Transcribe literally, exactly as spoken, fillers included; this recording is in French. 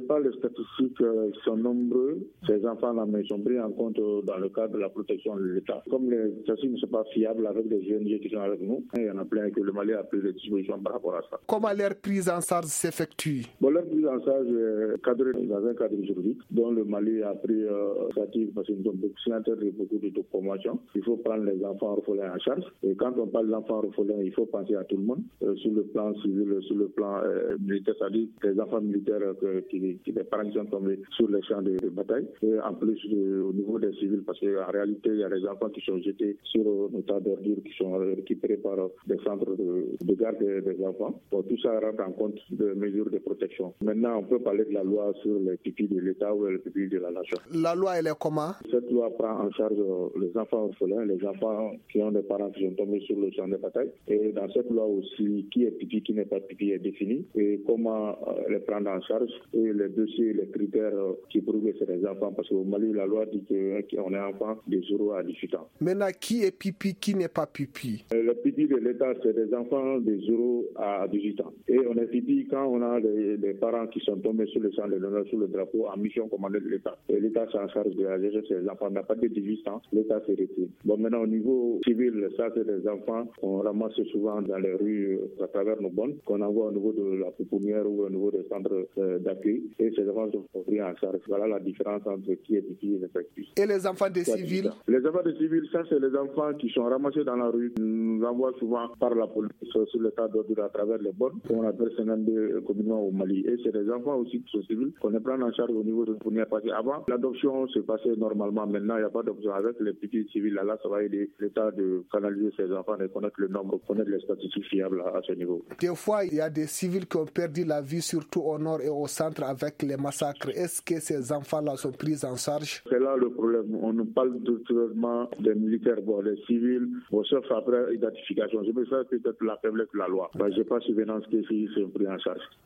pas les statistiques euh, sont nombreux. Ces enfants-là, mais sont pris en compte euh, dans le cadre de la protection de l'État. Comme les statistiques ne sont pas fiables avec des O N G qui sont avec nous, il y en a plein que le Mali a pris des dispositions par rapport à ça. Comment leur prise en charge s'effectue? Bon, leur prise en charge est cadrée dans un cadre juridique dont le Mali a pris l'initiative euh, parce qu'ils ont beaucoup signataires de beaucoup de conventions. Il faut prendre les enfants orphelins en charge. Et quand on parle d'enfants orphelins, il faut penser à tout le monde, euh, sur le plan civil, sur le plan euh, militaire, c'est-à-dire les enfants militaires euh, qui, qui, les parents qui sont tombés sur les champs de, de bataille. Et en plus, de, au niveau des civils, parce qu'en réalité, il y a des enfants qui sont jetés sur euh, nos tas d'ordures, qui sont récupérés par euh, des centres de, de garde des, des enfants. Bon, tout ça rentre en compte des mesures de protection. Maintenant, on peut parler de la loi sur les pupilles de l'État ou les pupilles de la nation. La loi, elle est comment? Cette loi prend en charge les enfants orphelins, les enfants qui ont des parents qui sont tombés sur le champ de bataille. Et dans cette loi aussi, qui est pupille, qui n'est pas pupille est défini. Et comment euh, les prendre en charge et les dossiers, les critères euh, qui prouvent que c'est des enfants. Parce qu'au Mali, la loi dit qu'on est enfant de zéro à dix-huit ans. Maintenant, qui est pupille, qui n'est pas pupille? euh, Le pupille de l'État, c'est des enfants de zéro à dix-huit ans. Et on est pupille quand on a des, des parents qui sont tombés sur le champ de l'honneur, sur le drapeau, en mission commandée de l'État. Et l'État s'en charge de la gestion de ces enfants. On n'a pas de dix-huit ans, l'État s'est retiré. Bon, maintenant, au niveau civil, ça, c'est des enfants qu'on ramasse souvent dans les rues à travers nos bonnes, qu'on envoie au niveau de la pouponnière ou au niveau des centres euh, d'accueil. Et ces enfants sont pris en charge. Voilà la différence entre qui est pupille et l'effectif. Et les enfants des civils? Les enfants des civils, ça, c'est les enfants qui sont ramassés dans la rue. Nous envoie souvent par la police sur l'état d'ordre à travers les bonnes, qu'on appelle cinquante-deux communément au Mali. Et c'est des enfants aussi qui sont civils qu'on est pris en charge au niveau de la pouponnière. Parce qu'avant, l'adoption se passait normalement. Maintenant, il n'y a pas d'adoption. Avec les petits civils, là, là, ça va aider l'État de canaliser ces enfants et connaître le nombre, connaître les statistiques fiables à, à ce niveau. Des fois, il y a des civils qui ont perdu la vie, surtout au nord et au centre, avec les massacres. Est-ce que ces enfants-là sont pris en charge? C'est là le problème. On nous parle de traitement des militaires, bon, des civils, bon, sauf après identification. Je me fais peut-être la faiblesse de la loi. Ben, je n'ai pas souvenance que si c'est pris en charge.